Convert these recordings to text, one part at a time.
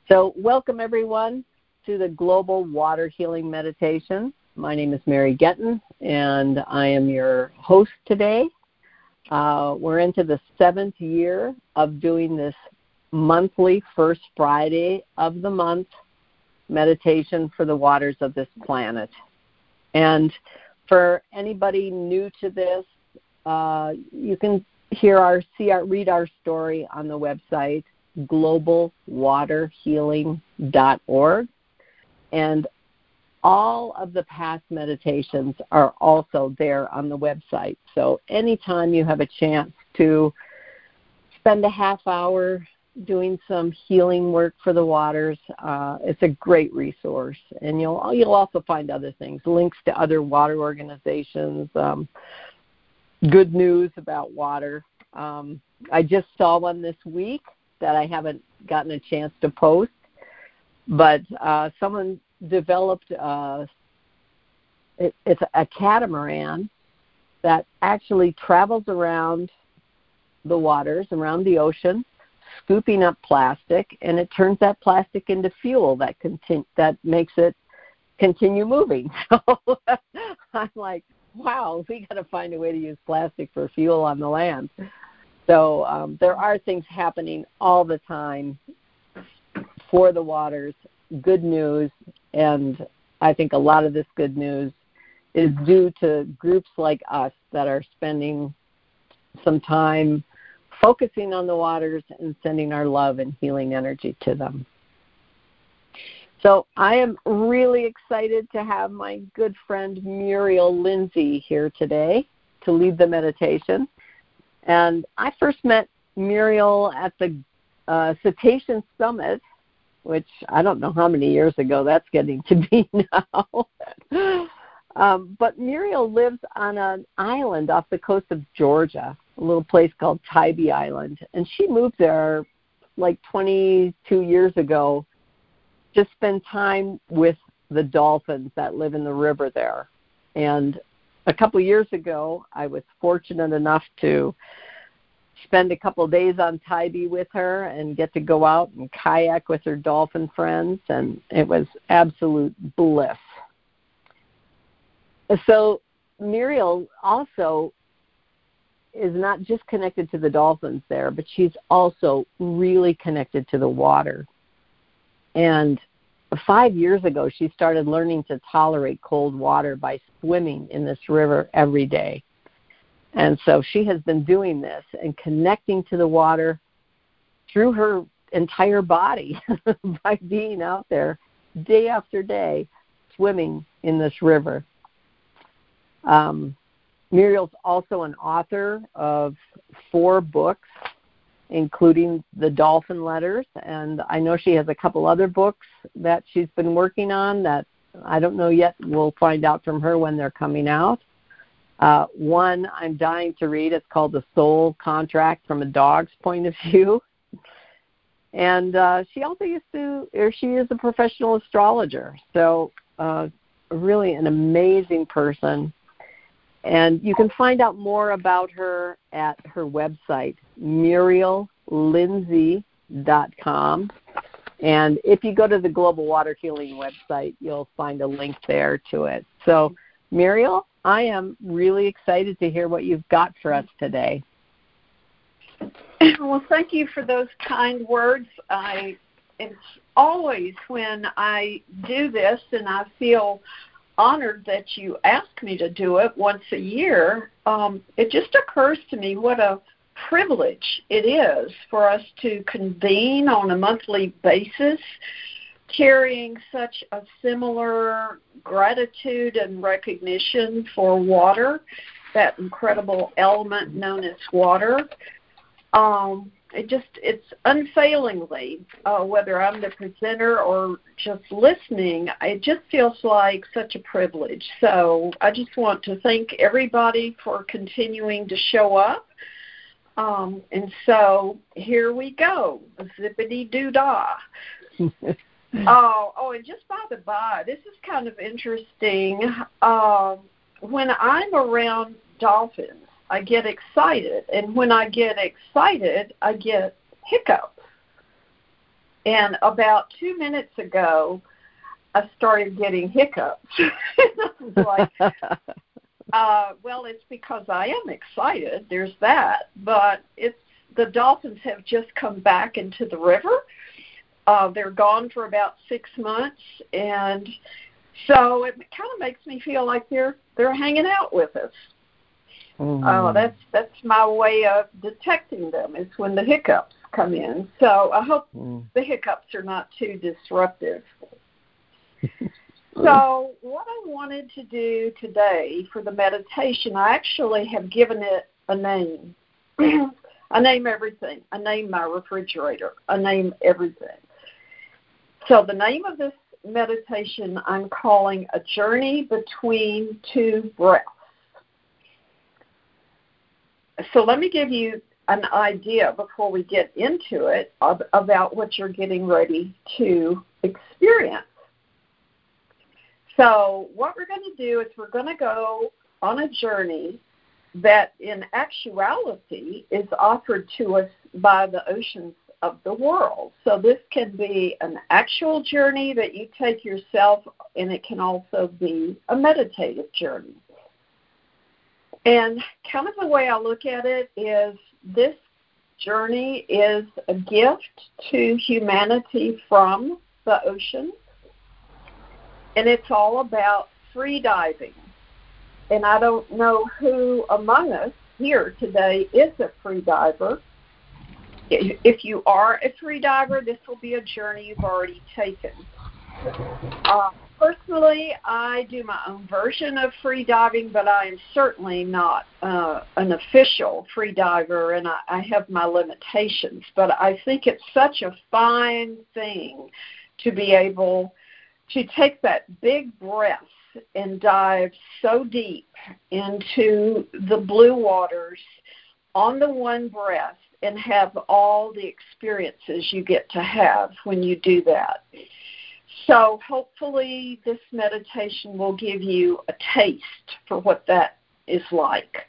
So welcome, everyone, to the Global Water Healing Meditation. My name is Mary Getton, and I am your host today. We're into the 7th year of doing this monthly first Friday of the month meditation for the waters of this planet. And for anybody new to this, you can read our story on the website, globalwaterhealing.org. And all of the past meditations are also there on the website. So anytime you have a chance to spend a half hour doing some healing work for the waters, it's a great resource. And you'll also find other things, links to other water organizations, good news about water. I just saw one this week that I haven't gotten a chance to post, but someone developed it's a catamaran that actually travels around the waters, around the ocean, scooping up plastic, and it turns that plastic into fuel that makes it continue moving. So I'm like, wow, we got to find a way to use plastic for fuel on the land. So there are things happening all the time for the waters, good news, and I think a lot of this good news is due to groups like us that are spending some time focusing on the waters and sending our love and healing energy to them. So I am really excited to have my good friend Muriel Lindsay here today to lead the meditation. And I first met Muriel at the Cetacean Summit, which I don't know how many years ago that's getting to be now. But Muriel lives on an island off the coast of Georgia, a little place called Tybee Island. And she moved there like 22 years ago to spend time with the dolphins that live in the river there. And a couple years ago, I was fortunate enough to spend a couple of days on Tybee with her and get to go out and kayak with her dolphin friends, and it was absolute bliss. So Muriel also is not just connected to the dolphins there, but she's also really connected to the water. And 5 years ago, she started learning to tolerate cold water by swimming in this river every day. And so she has been doing this and connecting to the water through her entire body by being out there day after day swimming in this river. Muriel's also an author of 4 books, including the Dolphin Letters, and I know she has a couple other books that she's been working on that I don't know yet. We'll find out from her when they're coming out. One I'm dying to read. It's called The Soul Contract from a Dog's Point of View. And she also she is a professional astrologer, so really an amazing person. And you can find out more about her at her website, MurielLindsay.com. And if you go to the Global Water Healing website, you'll find a link there to it. So, Muriel, I am really excited to hear what you've got for us today. Well, thank you for those kind words. It's always when I do this, and I feel honored that you ask me to do it once a year, it just occurs to me what a privilege it is for us to convene on a monthly basis, carrying such a similar gratitude and recognition for water, that incredible element known as water. It's unfailingly, whether I'm the presenter or just listening, it just feels like such a privilege. So I just want to thank everybody for continuing to show up. And so here we go, zippity-doo-dah. And just by the by, this is kind of interesting. When I'm around dolphins, I get excited, and when I get excited, I get hiccups. And about 2 minutes ago, I started getting hiccups. I was like, well, it's because I am excited. There's that. But the dolphins have just come back into the river. They're gone for about 6 months, and so it kind of makes me feel like they're hanging out with us. That's my way of detecting them, is when the hiccups come in. So I hope the hiccups are not too disruptive. So what I wanted to do today for the meditation, I actually have given it a name. I name everything. I name my refrigerator. I name everything. So the name of this meditation I'm calling A Journey Between Two Breaths. So let me give you an idea before we get into it about what you're getting ready to experience. So what we're going to do is we're going to go on a journey that in actuality is offered to us by the oceans of the world. So this can be an actual journey that you take yourself, and it can also be a meditative journey. And kind of the way I look at it is this journey is a gift to humanity from the ocean, and it's all about free diving. And I don't know who among us here today is a free diver. If you are a free diver, this will be a journey you've already taken. Personally, I do my own version of free diving, but I am certainly not an official free diver, and I have my limitations. But I think it's such a fine thing to be able to take that big breath and dive so deep into the blue waters on the one breath and have all the experiences you get to have when you do that. So hopefully this meditation will give you a taste for what that is like.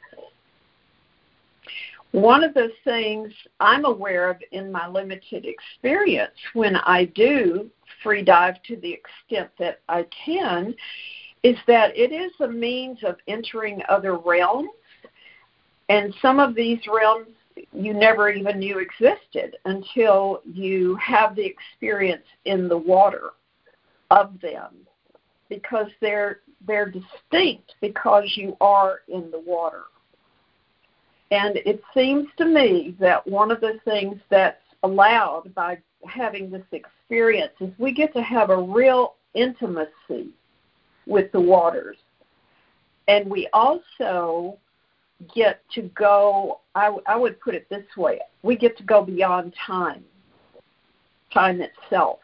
One of the things I'm aware of in my limited experience when I do free dive to the extent that I can is that it is a means of entering other realms, and some of these realms you never even knew existed until you have the experience in the water of them, because they're distinct because you are in the water. And it seems to me that one of the things that's allowed by having this experience is we get to have a real intimacy with the waters. And we also get to go, I would put it this way, we get to go beyond time itself.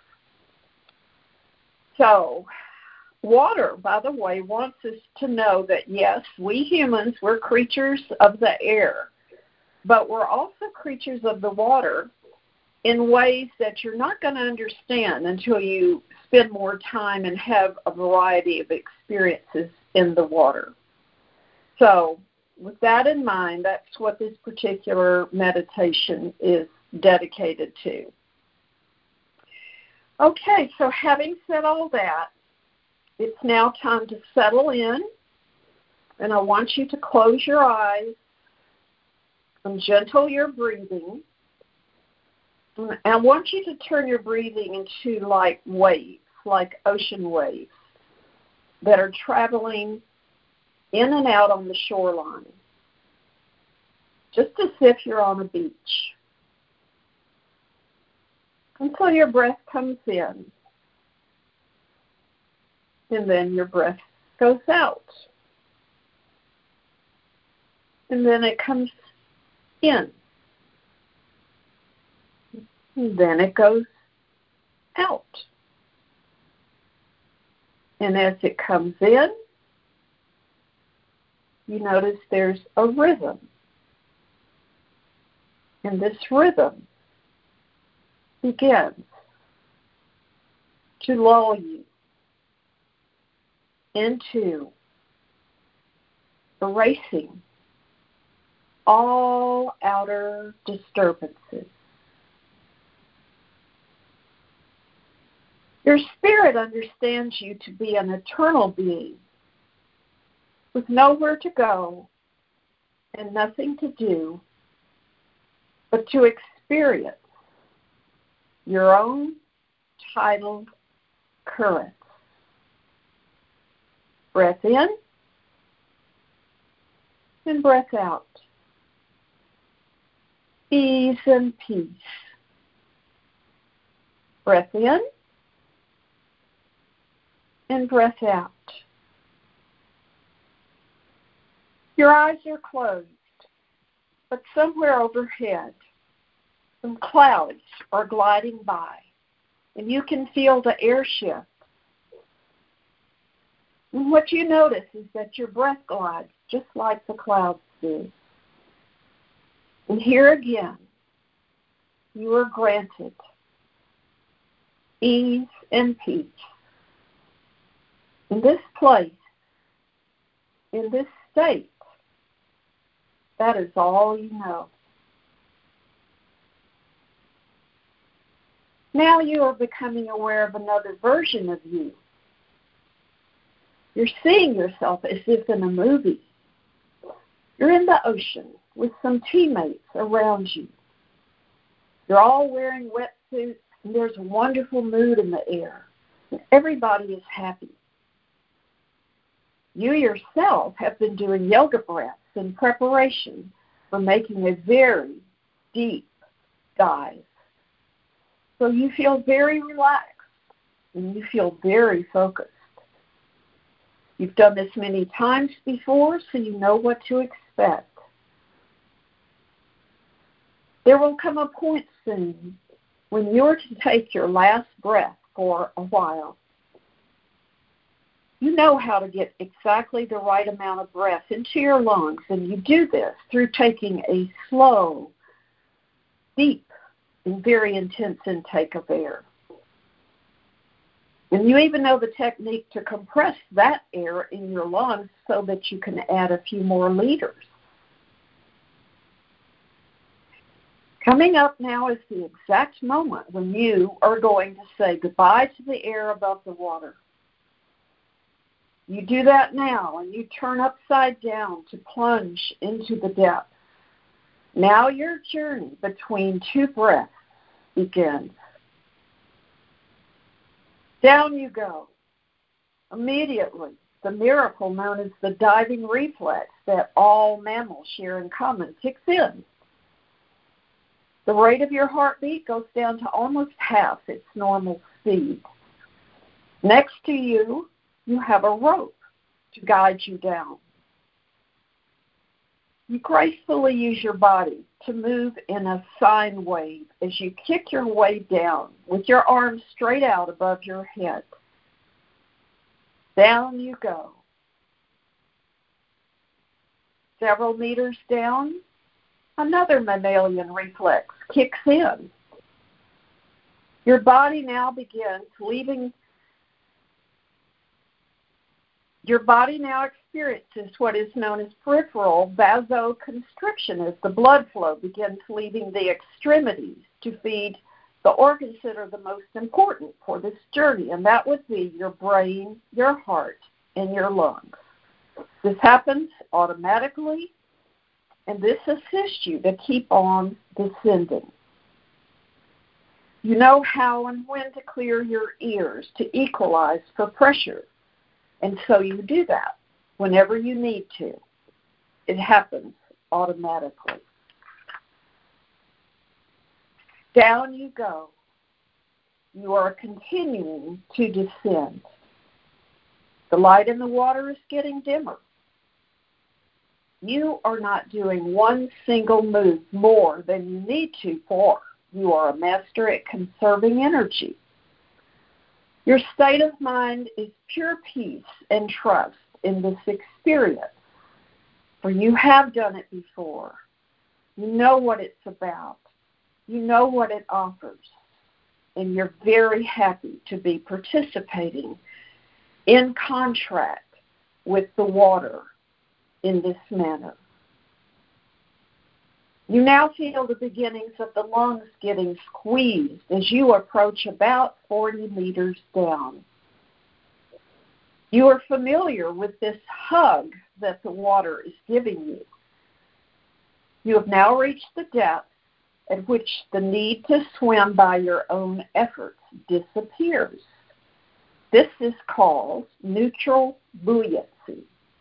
So water, by the way, wants us to know that, yes, we humans, we're creatures of the air, but we're also creatures of the water in ways that you're not going to understand until you spend more time and have a variety of experiences in the water. So with that in mind, that's what this particular meditation is dedicated to. Okay, so having said all that, it's now time to settle in, and I want you to close your eyes and gentle your breathing. And I want you to turn your breathing into like waves, like ocean waves that are traveling in and out on the shoreline, just as if you're on a beach. Until your breath comes in, and then your breath goes out. And then it comes in. And then it goes out. And as it comes in, you notice there's a rhythm. And this rhythm begins to lull you into erasing all outer disturbances. Your spirit understands you to be an eternal being with nowhere to go and nothing to do but to experience your own tidal currents. Breath in and breath out. Ease and peace. Breath in and breath out. Your eyes are closed, but somewhere overhead, some clouds are gliding by, and you can feel the air shift. And what you notice is that your breath glides just like the clouds do. And here again, you are granted ease and peace. In this place, in this state, that is all you know. Now you are becoming aware of another version of you. You're seeing yourself as if in a movie. You're in the ocean with some teammates around you. You're all wearing wetsuits, and there's a wonderful mood in the air. And everybody is happy. You yourself have been doing yoga breaths in preparation for making a very deep dive. So you feel very relaxed and you feel very focused. You've done this many times before, so you know what to expect. There will come a point soon when you're to take your last breath for a while. You know how to get exactly the right amount of breath into your lungs, and you do this through taking a slow, deep, and very intense intake of air. And you even know the technique to compress that air in your lungs so that you can add a few more liters. Coming up now is the exact moment when you are going to say goodbye to the air above the water. You do that now, and you turn upside down to plunge into the depths. Now your journey between two breaths begins. Down you go. Immediately, the miracle known as the diving reflex that all mammals share in common kicks in. The rate of your heartbeat goes down to almost half its normal speed. Next to you, you have a rope to guide you down. You gracefully use your body to move in a sine wave as you kick your way down with your arms straight out above your head. Down you go. Several meters down, another mammalian reflex kicks in. Your body now experiences what is known as peripheral vasoconstriction as the blood flow begins leaving the extremities to feed the organs that are the most important for this journey, and that would be your brain, your heart, and your lungs. This happens automatically, and this assists you to keep on descending. You know how and when to clear your ears to equalize for pressure. And so you do that whenever you need to. It happens automatically. Down you go. You are continuing to descend. The light in the water is getting dimmer. You are not doing one single move more than you need to for. You are a master at conserving energy. Your state of mind is pure peace and trust in this experience, for you have done it before. You know what it's about. You know what it offers, and you're very happy to be participating in contract with the water in this manner. You now feel the beginnings of the lungs getting squeezed as you approach about 40 meters down. You are familiar with this hug that the water is giving you. You have now reached the depth at which the need to swim by your own efforts disappears. This is called neutral buoyancy.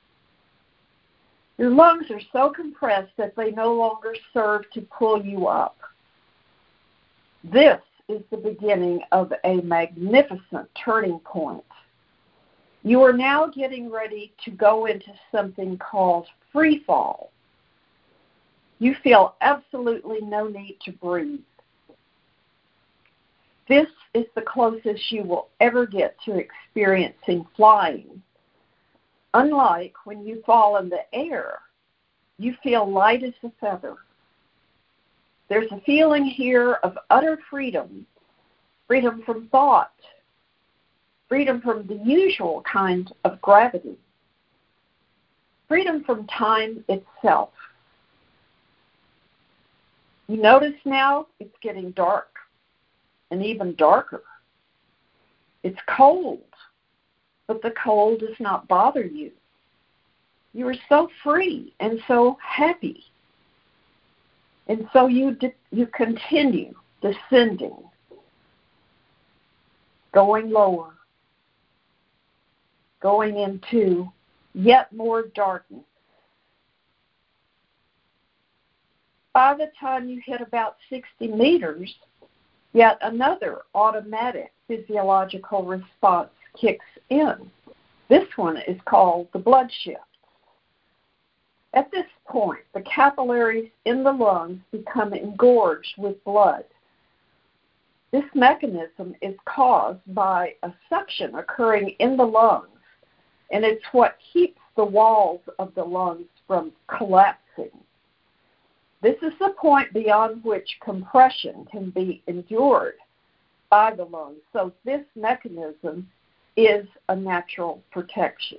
Your lungs are so compressed that they no longer serve to pull you up. This is the beginning of a magnificent turning point. You are now getting ready to go into something called free fall. You feel absolutely no need to breathe. This is the closest you will ever get to experiencing flying. Unlike when you fall in the air, you feel light as a feather. There's a feeling here of utter freedom, freedom from thought, freedom from the usual kind of gravity, freedom from time itself. You notice now it's getting dark and even darker. It's cold, but the cold does not bother you. You are so free and so happy. And so you continue descending, going lower, going into yet more darkness. By the time you hit about 60 meters, yet another automatic physiological response kicks in. This one is called the blood shift. At this point, the capillaries in the lungs become engorged with blood. This mechanism is caused by a suction occurring in the lungs, and it's what keeps the walls of the lungs from collapsing. This is the point beyond which compression can be endured by the lungs. So this mechanism is a natural protection.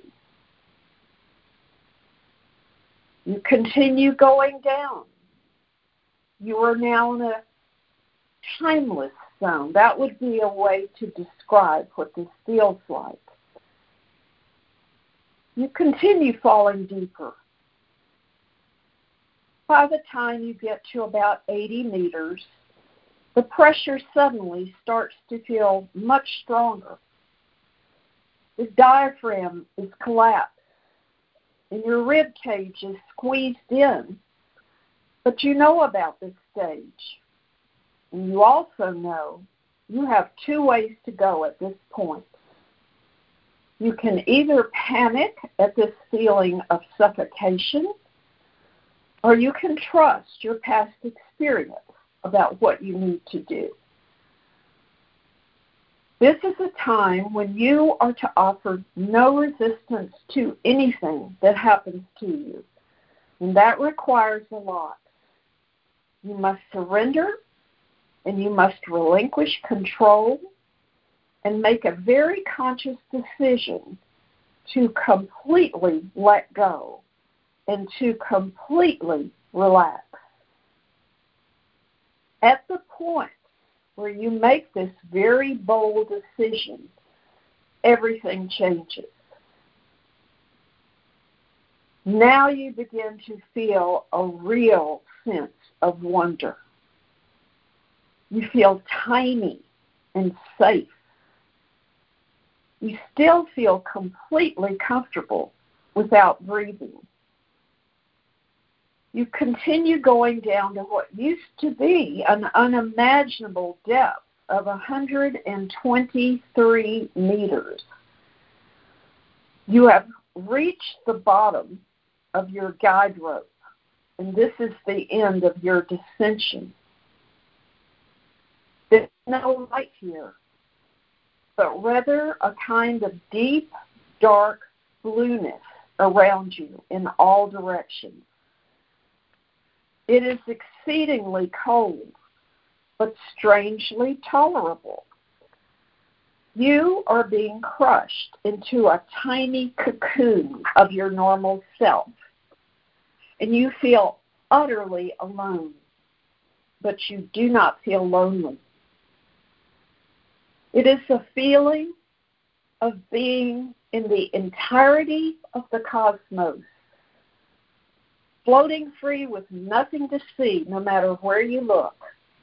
You continue going down. You are now in a timeless zone. That would be a way to describe what this feels like. You continue falling deeper. By the time you get to about 80 meters, the pressure suddenly starts to feel much stronger. The diaphragm is collapsed, and your rib cage is squeezed in. But you know about this stage. And you also know you have two ways to go at this point. You can either panic at this feeling of suffocation, or you can trust your past experience about what you need to do. This is a time when you are to offer no resistance to anything that happens to you, and that requires a lot. You must surrender, and you must relinquish control and make a very conscious decision to completely let go and to completely relax. At the point where you make this very bold decision, everything changes. Now you begin to feel a real sense of wonder. You feel tiny and safe. You still feel completely comfortable without breathing. You continue going down to what used to be an unimaginable depth of 123 meters. You have reached the bottom of your guide rope, and this is the end of your descension. There's no light here, but rather a kind of deep, dark blueness around you in all directions. It is exceedingly cold, but strangely tolerable. You are being crushed into a tiny cocoon of your normal self, and you feel utterly alone, but you do not feel lonely. It is the feeling of being in the entirety of the cosmos, floating free with nothing to see no matter where you look.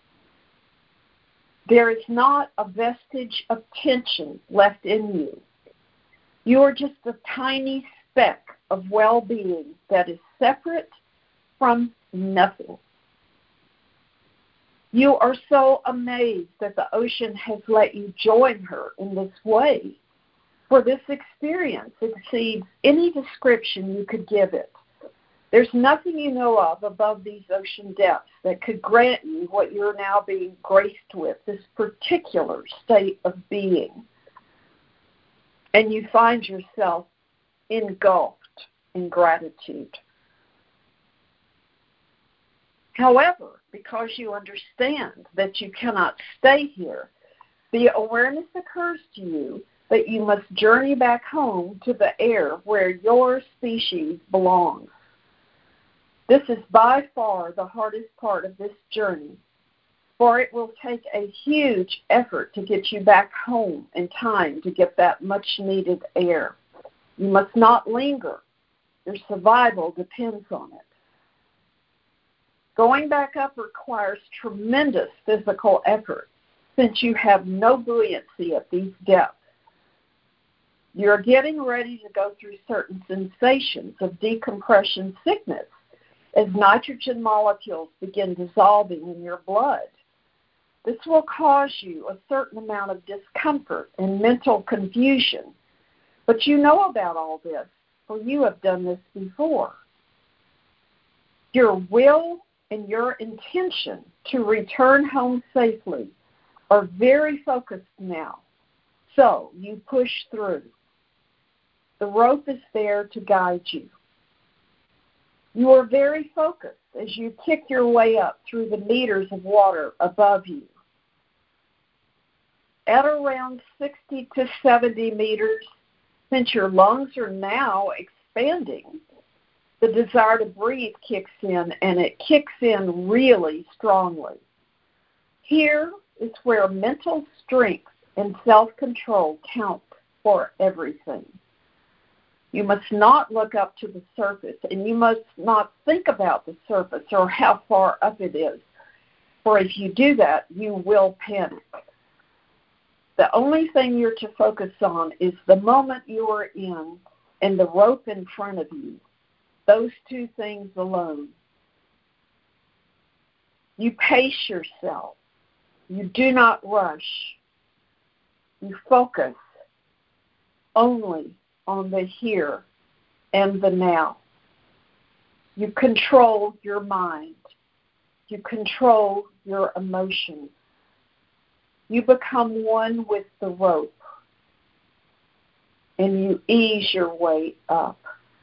There is not a vestige of tension left in you. You are just a tiny speck of well-being that is separate from nothing. You are so amazed that the ocean has let you join her in this way, for this experience exceeds any description you could give it. There's nothing you know of above these ocean depths that could grant you what you're now being graced with, this particular state of being. And you find yourself engulfed in gratitude. However, because you understand that you cannot stay here, the awareness occurs to you that you must journey back home to the air where your species belongs. This is by far the hardest part of this journey, for it will take a huge effort to get you back home in time to get that much-needed air. You must not linger. Your survival depends on it. Going back up requires tremendous physical effort, since you have no buoyancy at these depths. You're getting ready to go through certain sensations of decompression sickness as nitrogen molecules begin dissolving in your blood. This will cause you a certain amount of discomfort and mental confusion, but you know about all this, for you have done this before. Your will and your intention to return home safely are very focused now, so you push through. The rope is there to guide you. You are very focused as you kick your way up through the meters of water above you. At around 60 to 70 meters, since your lungs are now expanding, the desire to breathe kicks in, and it kicks in really strongly. Here is where mental strength and self-control count for everything. You must not look up to the surface, and you must not think about the surface or how far up it is, for if you do that, you will panic. The only thing you're to focus on is the moment you are in and the rope in front of you. Those two things alone. You pace yourself. You do not rush. You focus only on the here and the now. You control your mind. You control your emotions. You become one with the rope, and you ease your way up.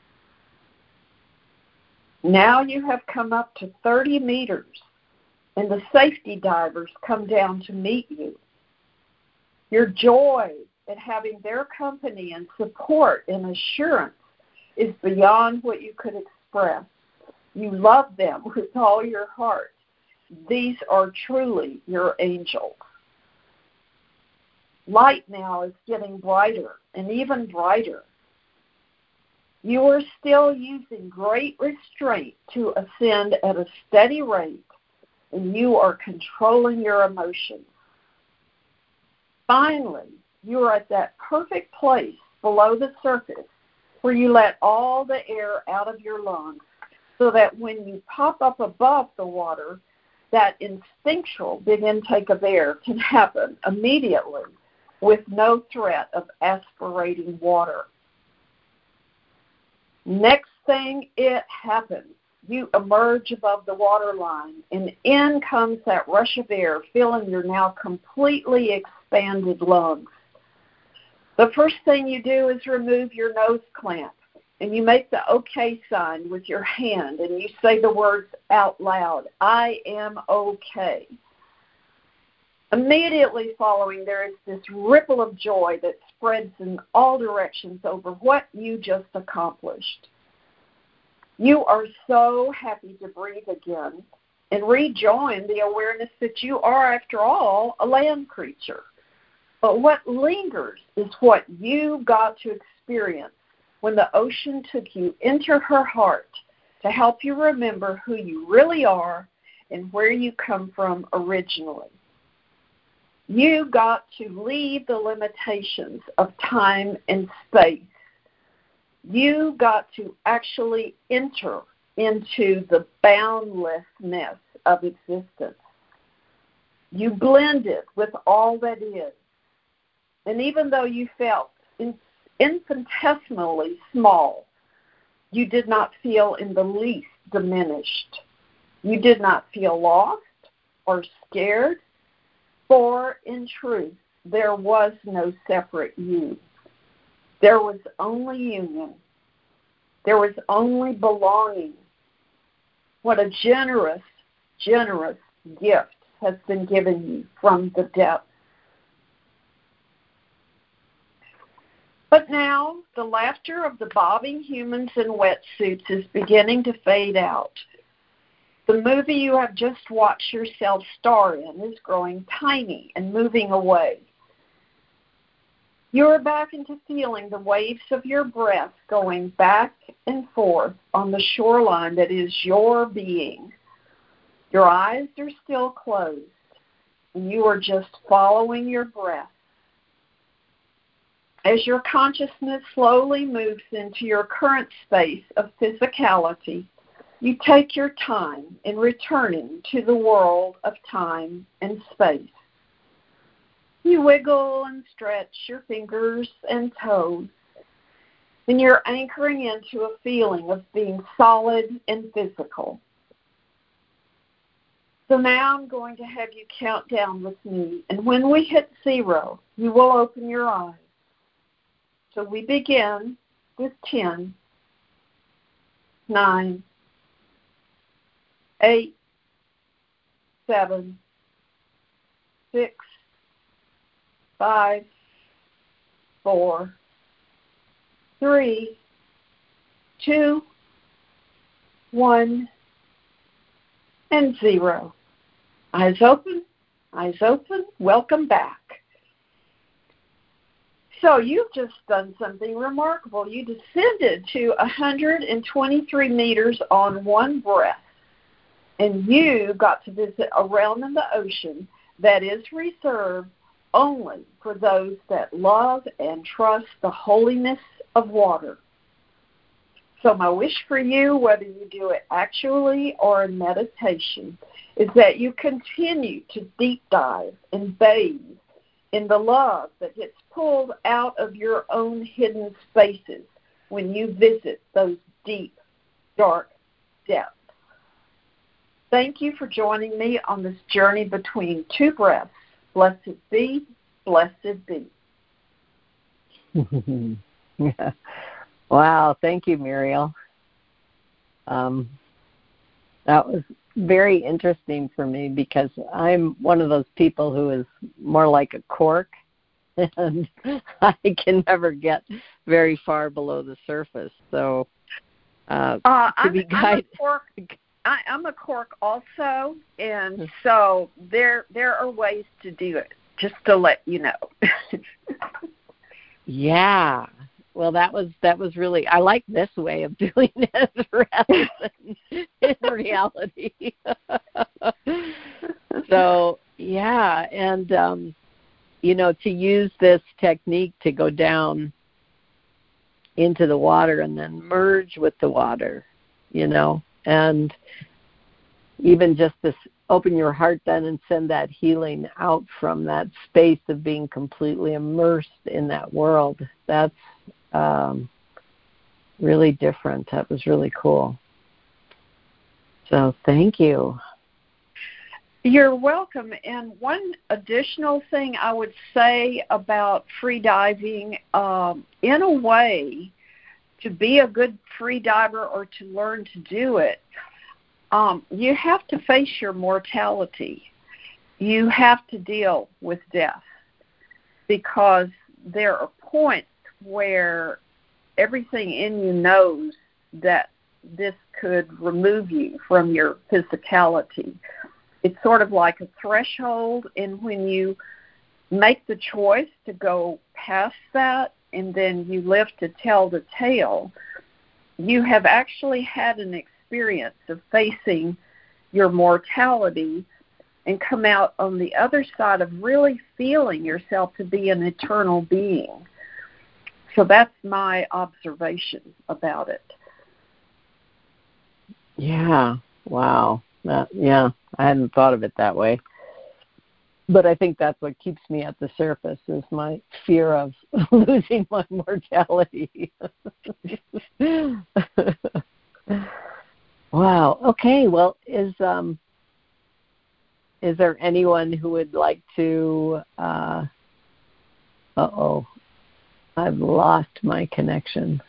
Now you have come up to 30 meters, and the safety divers come down to meet you. Your joy at having their company and support and assurance is beyond what you could express. You love them with all your heart. These are truly your angels. Light now is getting brighter and even brighter. You are still using great restraint to ascend at a steady rate, and you are controlling your emotions. Finally, you are at that perfect place below the surface where you let all the air out of your lungs so that when you pop up above the water, that instinctual big intake of air can happen immediately with no threat of aspirating water. Next thing, it happens. You emerge above the waterline, and in comes that rush of air, filling your now completely expanded lungs. The first thing you do is remove your nose clamp, and you make the okay sign with your hand, and you say the words out loud, I am okay. Immediately following, there is this ripple of joy that spreads in all directions over what you just accomplished. You are so happy to breathe again and rejoin the awareness that you are, after all, a land creature. But what lingers is what you got to experience when the ocean took you into her heart to help you remember who you really are and where you come from originally. You got to leave the limitations of time and space. You got to actually enter into the boundlessness of existence. You blended with all that is. And even though you felt infinitesimally small, you did not feel in the least diminished. You did not feel lost or scared, for in truth, there was no separate you. There was only union. There was only belonging. What a generous, generous gift has been given you from the depths. But now the laughter of the bobbing humans in wetsuits is beginning to fade out. The movie you have just watched yourself star in is growing tiny and moving away. You are back into feeling the waves of your breath going back and forth on the shoreline that is your being. Your eyes are still closed, and you are just following your breath. As your consciousness slowly moves into your current space of physicality, you take your time in returning to the world of time and space. You wiggle and stretch your fingers and toes, and you're anchoring into a feeling of being solid and physical. So now I'm going to have you count down with me, and when we hit 0, you will open your eyes. So we begin with 10, 9, 8, 7, 6, 5, 4, 3, 2, 1, and 0. Eyes open, welcome back. So you've just done something remarkable. You descended to 123 meters on one breath, and you got to visit a realm in the ocean that is reserved only for those that love and trust the holiness of water. So my wish for you, whether you do it actually or in meditation, is that you continue to deep dive and bathe in the love that gets pulled out of your own hidden spaces when you visit those deep, dark depths. Thank you for joining me on this journey between two breaths. Blessed be, blessed be. Wow, thank you, Muriel. That was very interesting for me because I'm one of those people who is more like a cork, and I can never get very far below the surface. So to be guided. I'm a cork also, and so there are ways to do it, just to let you know. Yeah. Well, that was really, I like this way of doing it rather than in reality. So, yeah, and, to use this technique to go down into the water and then merge with the water, and even just this open your heart then and send that healing out from that space of being completely immersed in that world. That's really different. That was really cool. So thank you. You're welcome. And one additional thing I would say about free diving, in a way, to be a good free diver or to learn to do it, you have to face your mortality. You have to deal with death because there are points where everything in you knows that this could remove you from your physicality. It's sort of like a threshold, and when you make the choice to go past that and then you live to tell the tale, you have actually had an experience of facing your mortality and come out on the other side of really feeling yourself to be an eternal being. So that's my observation about it. Yeah. Wow. Yeah, I hadn't thought of it that way. But I think that's what keeps me at the surface is my fear of losing my mortality. Wow. Okay. Well, is there anyone who would like to? I've lost my connection.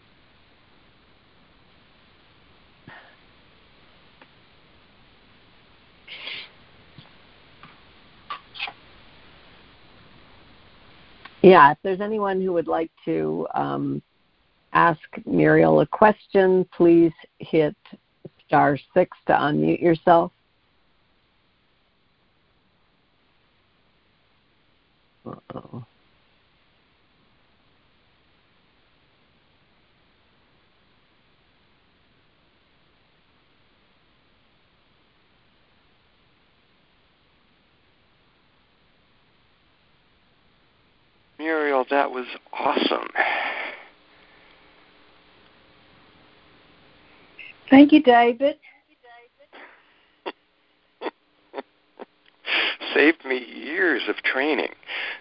Yeah, if there's anyone who would like to ask Muriel a question, please hit *6 to unmute yourself. Uh-oh. Muriel, that was awesome. Thank you, David. Saved me years of training.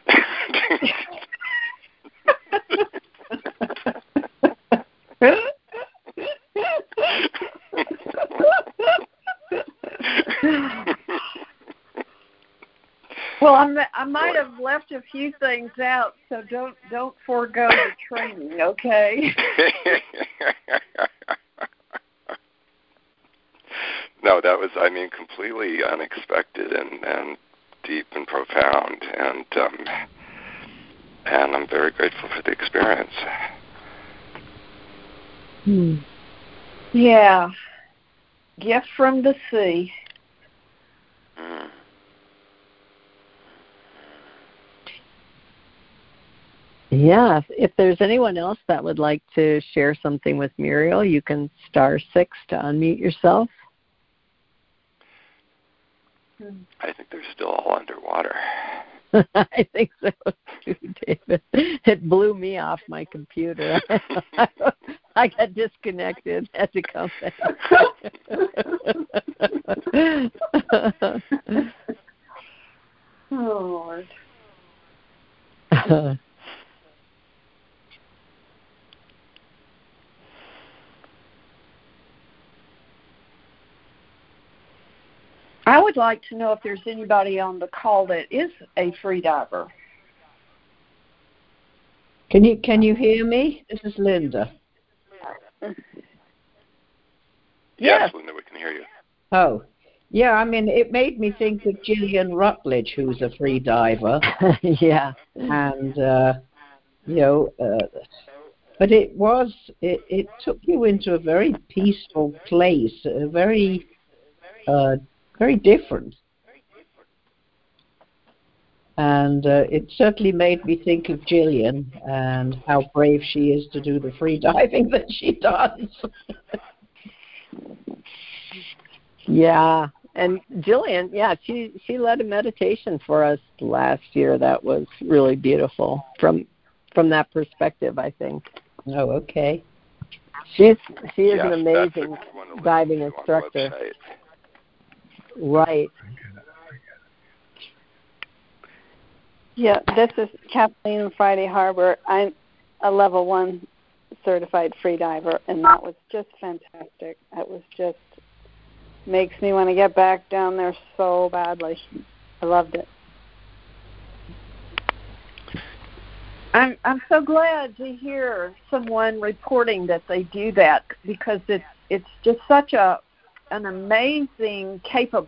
Well, I might have left a few things out, so don't forego the training, okay? No, that was, completely unexpected and deep and profound, and I'm very grateful for the experience. Yeah. Gift from the sea. Yeah, if there's anyone else that would like to share something with Muriel, you can *6 to unmute yourself. I think they're still all underwater. I think so too, David. It blew me off my computer. I got disconnected, had to come back. Oh, Lord. I would like to know if there's anybody on the call that is a free diver. Can you hear me? This is Linda. Yes, Linda, we can hear you. Oh, yeah, it made me think of Gillian Rutledge, who's a free diver. Yeah. And, but it took you into a very peaceful place, very different. And it certainly made me think of Gillian and how brave she is to do the free diving that she does. Yeah, and Jillian, she led a meditation for us last year that was really beautiful from that perspective, I think. Oh, okay. She is an amazing diving instructor. Right. Yeah, this is Kathleen in Friday Harbor. I'm a level 1 certified free diver, and that was just fantastic. It was just makes me want to get back down there so badly. I loved it. I'm so glad to hear someone reporting that they do that, because it's just such an amazing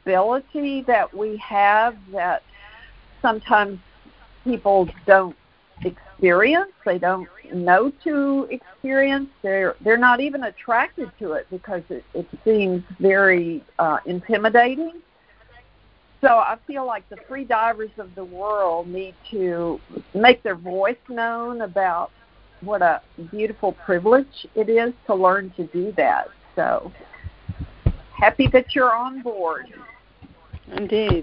capability that we have that sometimes people don't experience. They don't know to experience. They're not even attracted to it because it seems very intimidating. So I feel like the free divers of the world need to make their voice known about what a beautiful privilege it is to learn to do that. So happy that you're on board. Indeed.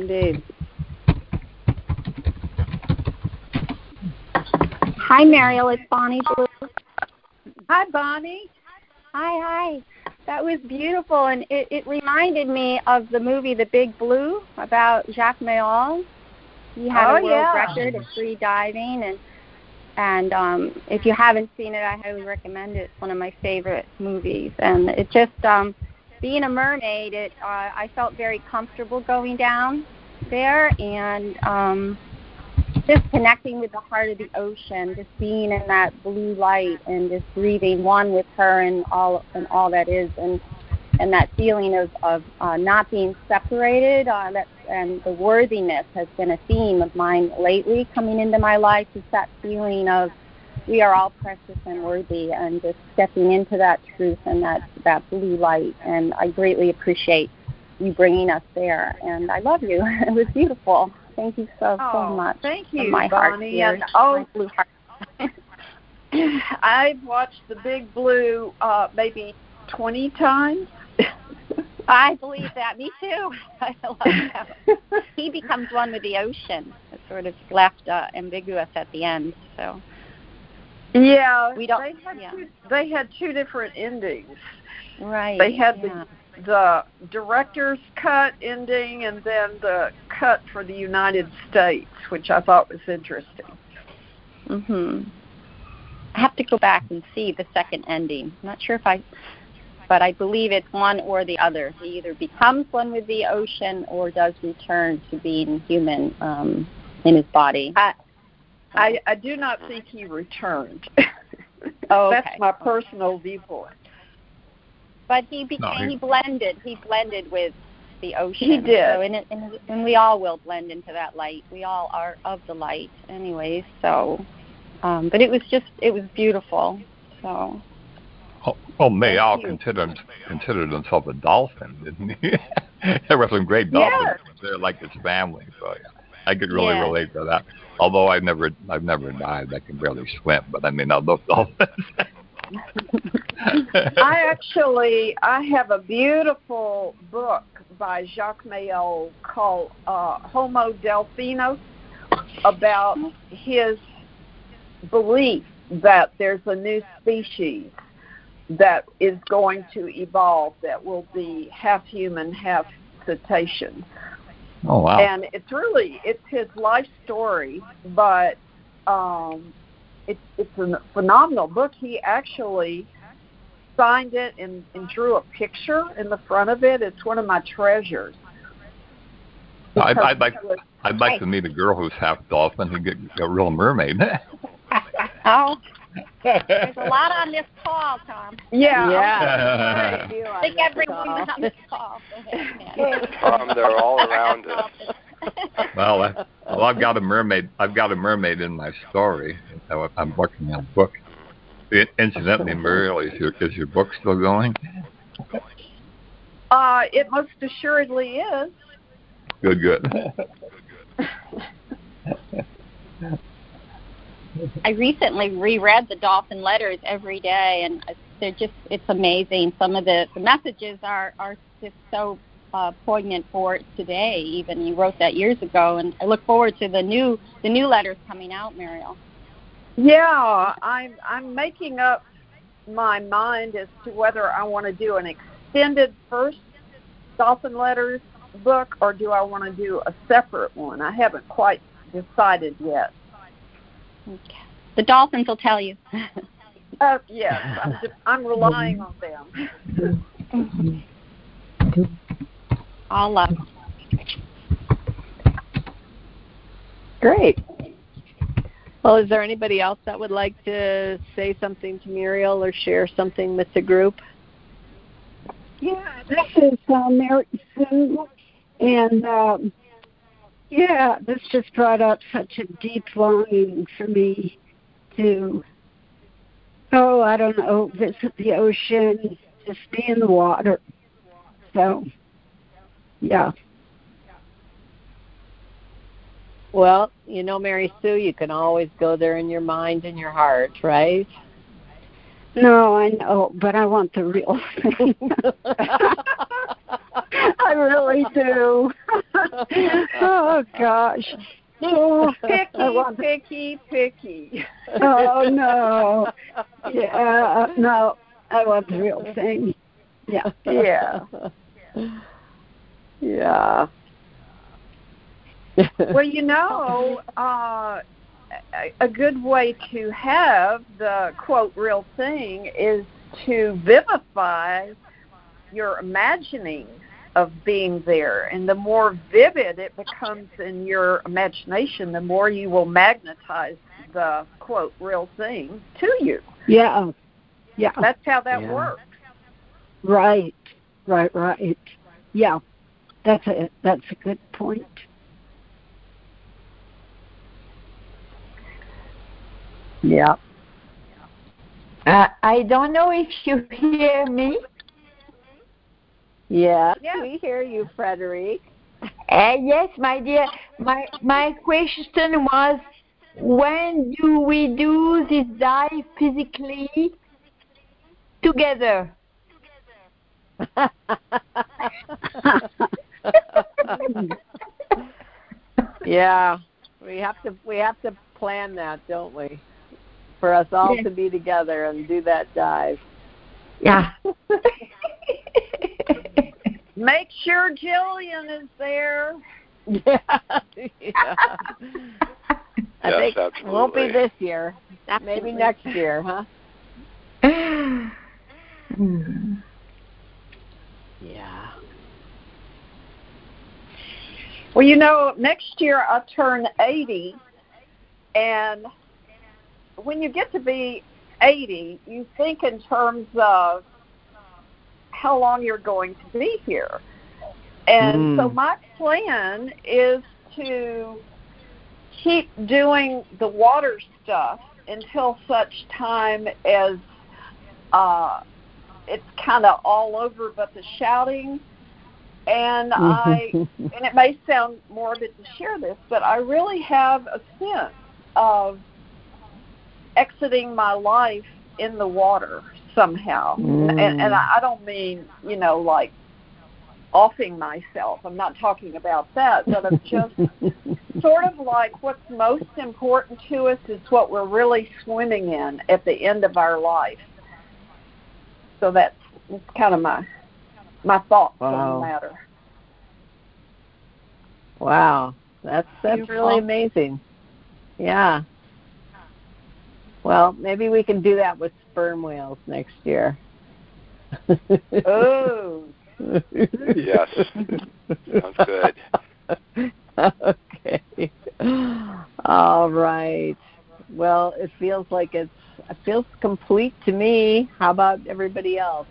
Hi, Mariel. It's Bonnie Blue. Hi, Bonnie. Hi. That was beautiful, and it reminded me of the movie The Big Blue about Jacques Mayol. He had a world record of free diving, and if you haven't seen it, I highly recommend it. It's one of my favorite movies, and it just being a mermaid, I felt very comfortable going down there, and just connecting with the heart of the ocean, just being in that blue light and just breathing one with her and all that is, and that feeling of not being separated, and the worthiness has been a theme of mine lately coming into my life, is that feeling of we are all precious and worthy, and just stepping into that truth and that blue light. And I greatly appreciate you bringing us there, and I love you. It was beautiful. Thank you so much. Thank you, my Bonnie. Heart, and blue heart. I've watched The Big Blue maybe 20 times. I believe that. Me too. I love that. He becomes one with the ocean. It's sort of left ambiguous at the end. So. Yeah, we don't. They had two different endings. Right. They had the director's cut ending, and then the cut for the United States, which I thought was interesting. I have to go back and see the second ending. I'm not sure but I believe it's one or the other. He either becomes one with the ocean or does return to being human in his body. I do not think he returned. Oh, okay. That's my personal viewpoint. But he blended. He blended with the ocean. He did. So and we all will blend into that light. We all are of the light anyways. So, but it was beautiful. So. Well, Mayol considered himself a dolphin, didn't he? There were some great dolphins there, like his family. So yeah, I could really relate to that. Although I've never dived, I can barely swim. But I mean, I love dolphins. I have a beautiful book by Jacques Mayol called Homo Delphinus, about his belief that there's a new species that is going to evolve that will be half human, half cetacean. Oh, wow. And it's his life story, but it's a phenomenal book. He actually signed it and drew a picture in the front of it. It's one of my treasures. I'd like to meet a girl who's half dolphin who get a real mermaid. Oh, there's a lot on this call, Tom. Yeah. I think everyone on this call. They're all around us. Well, I've got a mermaid. I've got a mermaid in my story. I'm working on a book. Incidentally, Mariel, is your book still going? It most assuredly is. Good. I recently reread the Dolphin Letters every day, and it's amazing. Some of the messages are just so poignant for today. Even you wrote that years ago, and I look forward to the new letters coming out, Mariel. Yeah, I'm making up my mind as to whether I want to do an extended first Dolphin Letters book or do I want to do a separate one. I haven't quite decided yet. Okay. The dolphins will tell you. Yes, I'm relying on them. All love. Great. Well, is there anybody else that would like to say something to Muriel or share something with the group? Yeah, this is Mary Sue, and Yeah, this just brought up such a deep longing for me to, I don't know, visit the ocean, just be in the water. So, yeah. Well, Mary Sue, you can always go there in your mind and your heart, right? No, I know, but I want the real thing. I really do. Oh, gosh. Oh, picky. Oh, no. Yeah, no, I want the real thing. Yeah. Yeah. Well, a good way to have the, quote, real thing is to vivify your imagining of being there. And the more vivid it becomes in your imagination, the more you will magnetize the, quote, real thing to you. Yeah. That's how that works. Right. Yeah, that's a good point. Yeah. I don't know if you hear me. Yes, we hear you, Frederic. Yes, my dear. My question was, when do we do this dive physically together? Yeah, we have to plan that, don't we? For us all to be together and do that dive. Yeah. Make sure Jillian is there. Yeah. I think absolutely. It won't be this year. Maybe next year, huh? Yeah. Well, next year I turn 80, and when you get to be 80, you think in terms of how long you're going to be here. And so my plan is to keep doing the water stuff until such time as it's kind of all over but the shouting. And and it may sound morbid to share this, but I really have a sense of exiting my life in the water somehow. And I don't mean, like offing myself. I'm not talking about that, but I'm just sort of like what's most important to us is what we're really swimming in at the end of our life. So that's kind of my thoughts on the matter. Wow, that's really amazing. Yeah. Well, maybe we can do that with sperm whales next year. Oh. Yes. Sounds good. Okay. All right. Well, it feels complete to me. How about everybody else?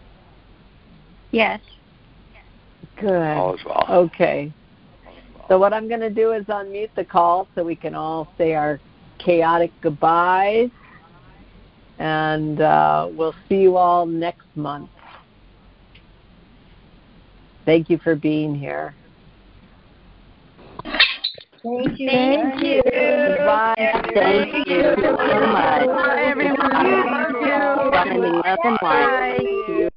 Yes. Good. All as well. Okay. So what I'm going to do is unmute the call so we can all say our chaotic goodbyes. And we'll see you all next month. Thank you for being here. Thank you. Thank you. Bye. Thank you so much. Bye, everyone. Love and light. Bye.